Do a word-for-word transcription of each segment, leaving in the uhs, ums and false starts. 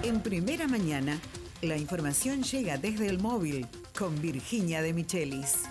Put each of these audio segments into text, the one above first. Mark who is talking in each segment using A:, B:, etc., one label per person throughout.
A: En Primera Mañana, la información llega desde el móvil con Virginia de Michelis.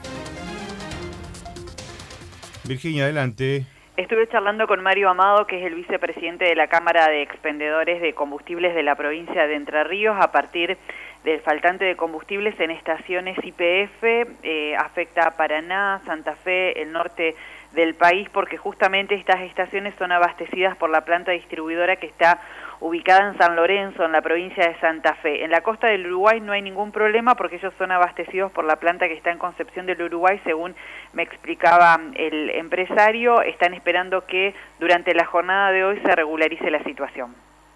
B: Virginia, adelante.
C: Estuve charlando con Mario Amado, que es el vicepresidente de la Cámara de Expendedores de Combustibles de la provincia de Entre Ríos, a partir del faltante de combustibles en estaciones Y P F, eh, afecta a Paraná, Santa Fe, el norte del país, porque justamente estas estaciones son abastecidas por la planta distribuidora que está ubicada en San Lorenzo, en la provincia de Santa Fe. En la costa del Uruguay no hay ningún problema porque ellos son abastecidos por la planta que está en Concepción del Uruguay, según me explicaba el empresario. Están esperando que durante la jornada de hoy se regularice la situación.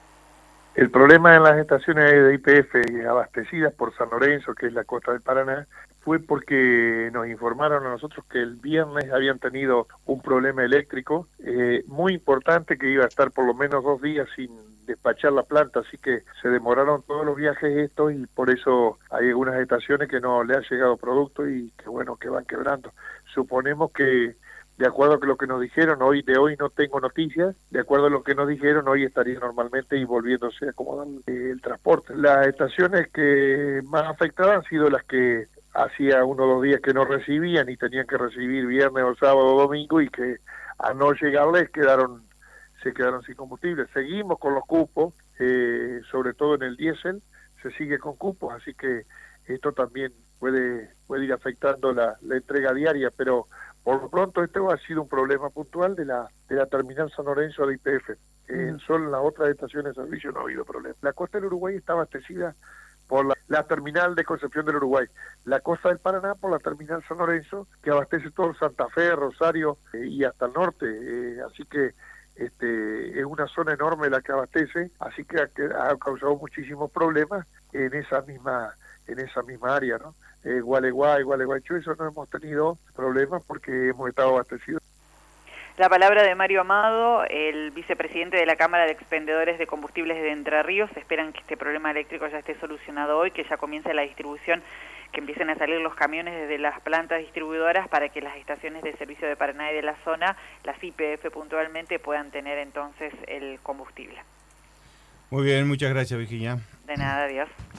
D: El problema en las estaciones de Y P F abastecidas por San Lorenzo, que es la costa del Paraná, fue porque nos informaron a nosotros que el viernes habían tenido un problema eléctrico eh, muy importante, que iba a estar por lo menos dos días sin despachar la planta, así que se demoraron todos los viajes estos y por eso hay algunas estaciones que no le ha llegado producto y que bueno, que van quebrando. Suponemos que de acuerdo a lo que nos dijeron, hoy de hoy no tengo noticias, de acuerdo a lo que nos dijeron, hoy estaría normalmente y volviéndose a acomodar el, el transporte. Las estaciones que más afectadas han sido las que hacía uno o dos días que no recibían y tenían que recibir viernes o sábado o domingo y que al no llegarles quedaron se quedaron sin combustible. Seguimos con los cupos, eh, sobre todo en el diésel, se sigue con cupos, así que esto también puede, puede ir afectando la, la entrega diaria, pero por lo pronto este ha sido un problema puntual de la de la terminal San Lorenzo de Y P F. En solo en las otras estaciones de servicio no ha habido problema. La costa del Uruguay está abastecida por la, la terminal de Concepción del Uruguay. La costa del Paraná por la terminal San Lorenzo, que abastece todo Santa Fe, Rosario eh, y hasta el norte. Eh, así que este es una zona enorme la que abastece, así que ha, que ha causado muchísimos problemas en esa misma en esa misma área, ¿no? Eh, Gualeguay, Gualeguaychú, eso no hemos tenido problemas porque hemos estado abastecidos.
C: La palabra de Mario Amado, el vicepresidente de la Cámara de Expendedores de Combustibles de Entre Ríos. Esperan que este problema eléctrico ya esté solucionado hoy, que ya comience la distribución, que empiecen a salir los camiones desde las plantas distribuidoras para que las estaciones de servicio de Paraná y de la zona, las Y P F puntualmente, puedan tener entonces el combustible.
B: Muy bien, muchas gracias, Virginia.
C: De nada, adiós.